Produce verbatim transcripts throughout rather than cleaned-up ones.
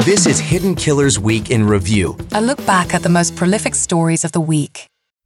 This is Hidden Killers Week in Review. A look back at the most prolific stories of the week.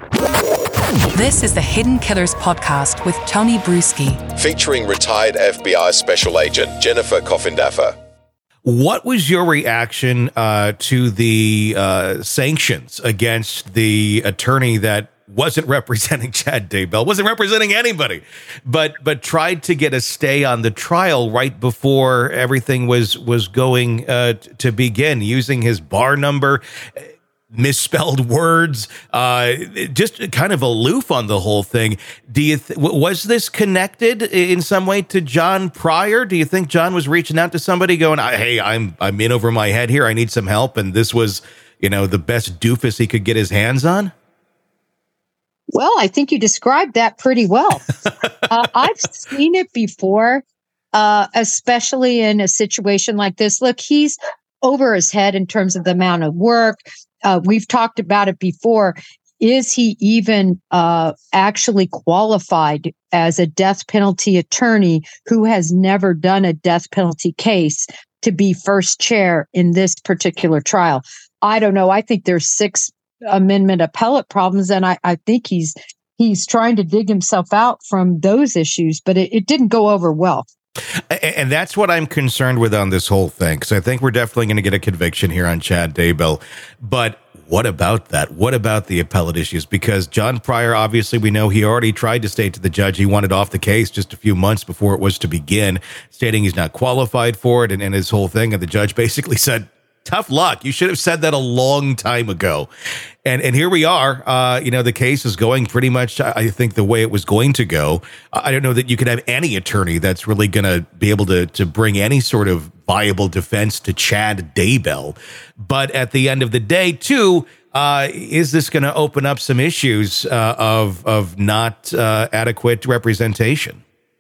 This is the Hidden Killers podcast with Tony Bruschi. Featuring retired F B I Special Agent Jennifer Coffindaffer. What was your reaction uh, to the uh, sanctions against the attorney that wasn't representing Chad Daybell, wasn't representing anybody, but but tried to get a stay on the trial right before everything was was going uh, to begin, using his bar number, misspelled words, uh, just kind of aloof on the whole thing. Do you th- was this connected in some way to John Pryor? Do you think John was reaching out to somebody going, "Hey, I'm I'm in over my head here. I need some help," and this was, you know, the best doofus he could get his hands on? Well, I think you described that pretty well. uh, I've seen it before, uh, especially in a situation like this. Look, he's over his head in terms of the amount of work. Uh, we've talked about it before. Is he even uh, actually qualified as a death penalty attorney who has never done a death penalty case to be first chair in this particular trial? I don't know. I think there's six Amendment appellate problems, and I, I think he's he's trying to dig himself out from those issues, but it, it didn't go over well. And that's what I'm concerned with on this whole thing, because I think we're definitely going to get a conviction here on Chad Daybell. But what about that? What about the appellate issues? Because John Pryor, obviously, we know he already tried to state to the judge he wanted off the case just a few months before it was to begin, stating he's not qualified for it, and, and his whole thing. And the judge basically said, tough luck. You should have said that a long time ago. And and here we are. Uh, you know, the case is going pretty much, I think, the way it was going to go. I don't know that you could have any attorney that's really going to be able to to bring any sort of viable defense to Chad Daybell. But at the end of the day, too, uh, is this going to open up some issues uh, of, of not uh, adequate representation?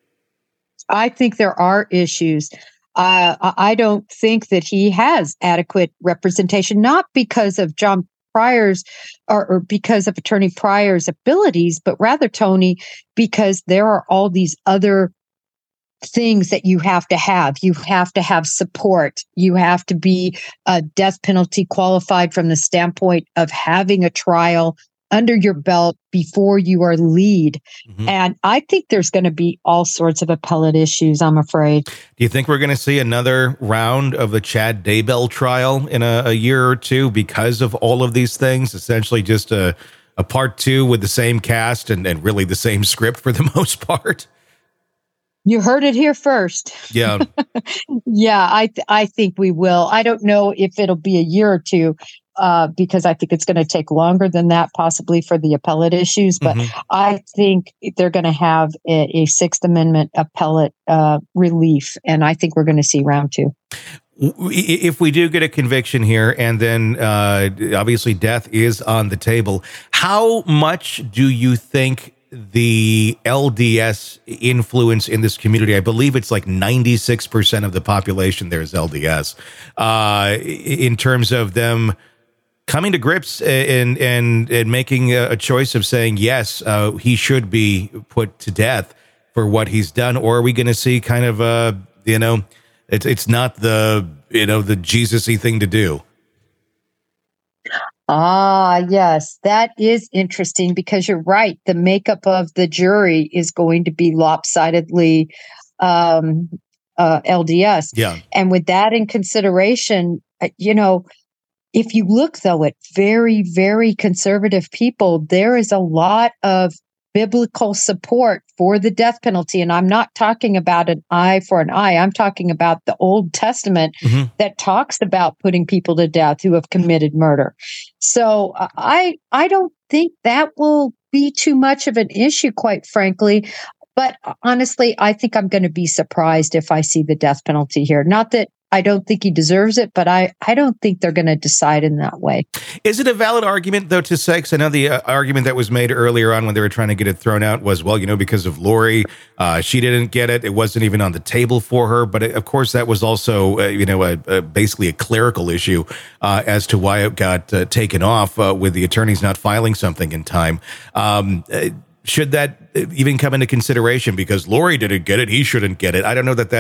I think there are issues. Uh, I don't think that he has adequate representation, not because of John Pryor's or, or because of Attorney Pryor's abilities, but rather, Tony, because there are all these other things that you have to have. You have to have support. You have to be uh, death penalty qualified from the standpoint of having a trial under your belt before you are lead. Mm-hmm. And I think there's going to be all sorts of appellate issues, I'm afraid. Do you think we're going to see another round of the Chad Daybell trial in a, a year or two because of all of these things? Essentially just a, a part two with the same cast and, and really the same script for the most part? You heard it here first. Yeah. yeah, I th- I think we will. I don't know if it'll be a year or two. Uh, because I think it's going to take longer than that, possibly for the appellate issues. But mm-hmm. I think they're going to have a, a Sixth Amendment appellate uh, relief, and I think we're going to see round two. If we do get a conviction here, and then uh, obviously death is on the table, how much do you think the L D S influence in this community? I believe it's like ninety-six percent of the population there is L D S, uh, in terms of them coming to grips and and and making a choice of saying, yes, uh, he should be put to death for what he's done? Or are we going to see kind of a, you know, it's it's not the, you know, the Jesus-y thing to do? Ah, yes, that is interesting, because you're right. The makeup of the jury is going to be lopsidedly um, uh, L D S. Yeah. And with that in consideration, you know, if you look, though, at very, very conservative people, there is a lot of biblical support for the death penalty. And I'm not talking about an eye for an eye. I'm talking about the Old Testament mm-hmm. that talks about putting people to death who have committed murder. So uh, I I don't think that will be too much of an issue, quite frankly. But honestly, I think I'm going to be surprised if I see the death penalty here. Not that I don't think he deserves it, but I, I don't think they're going to decide in that way. Is it a valid argument, though, to say, because I know the uh, argument that was made earlier on when they were trying to get it thrown out was, well, you know, because of Lori, uh, she didn't get it. It wasn't even on the table for her. But it, of course, that was also, uh, you know, a, a, basically a clerical issue uh, as to why it got uh, taken off uh, with the attorneys not filing something in time. Um, uh, should that even come into consideration? Because Lori didn't get it, he shouldn't get it. I don't know that that's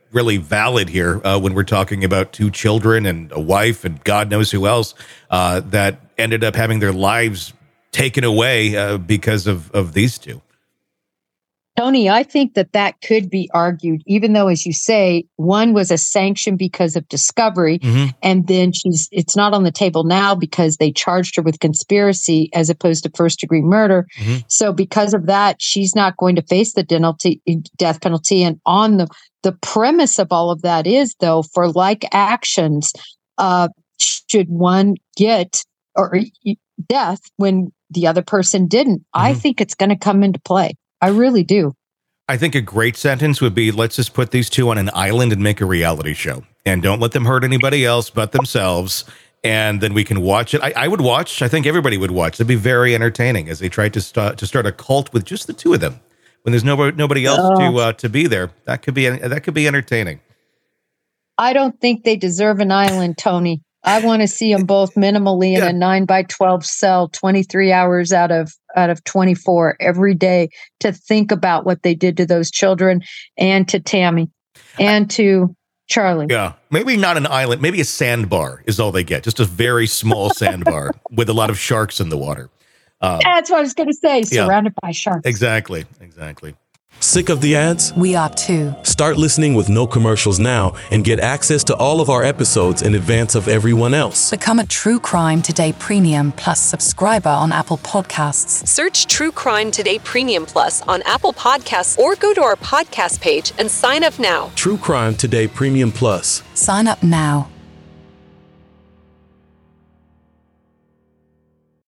really valid here uh, when we're talking about two children and a wife and God knows who else uh, that ended up having their lives taken away uh, because of, of these two. Tony, I think that that could be argued, even though, as you say, one was a sanction because of discovery, mm-hmm. and then she's it's not on the table now because they charged her with conspiracy as opposed to first degree murder. Mm-hmm. So because of that, she's not going to face the penalty, death penalty. And on the, the premise of all of that is, though, for like actions, uh, should one get or death when the other person didn't? Mm-hmm. I think it's going to come into play. I really do. I think a great sentence would be, let's just put these two on an island and make a reality show. And don't let them hurt anybody else but themselves. And then we can watch it. I, I would watch. I think everybody would watch. It'd be very entertaining as they tried to start to start a cult with just the two of them. When there's nobody nobody else oh. to uh, to be there, that could be that could be entertaining. I don't think they deserve an island, Tony. I want to see them both minimally in yeah. a nine by twelve cell, twenty-three hours out of out of twenty-four every day to think about what they did to those children and to Tammy and to Charlie. Yeah, maybe not an island. Maybe a sandbar is all they get. Just a very small sandbar with a lot of sharks in the water. Um, That's what I was going to say. Surrounded yeah. by sharks. Exactly. Exactly. Sick of the ads? We are too. Start listening with no commercials now and get access to all of our episodes in advance of everyone else. Become a True Crime Today Premium Plus subscriber on Apple Podcasts. Search True Crime Today Premium Plus on Apple Podcasts or go to our podcast page and sign up now. True Crime Today Premium Plus. Sign up now.